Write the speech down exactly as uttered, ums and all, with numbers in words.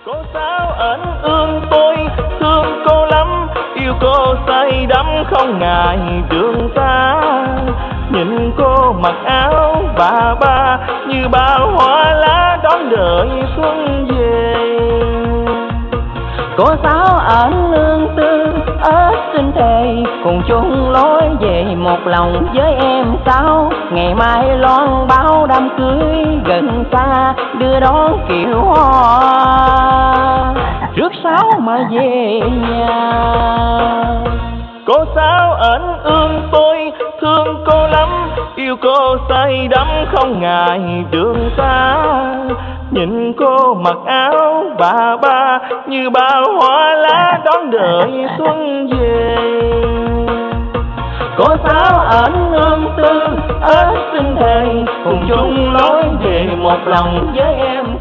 Cô Sáu ẩn ương tôi thương cô lắm, yêu cô say đắm không ngại đường xa. Nhìn cô mặc áo bà ba như bao hoa lá đón đợi xuân về. Cô Sáu ẩn nương tư ớt xin thề, cùng chung lối về một lòng với em Sáu. Ngày mai loan báo đám cưới gần xa, đưa đón kiệu hoa rước Sáu mà về nhà. Cô Sáu ẩn ương tôi thương cô lắm, yêu cô say đắm không ngại đường xa. Nhìn cô mặc áo bà ba như bao hoa lá đón đợi xuân về. Cô Sáu ẩn nương tư ớt xin thề, cùng chung lối về một lòng với em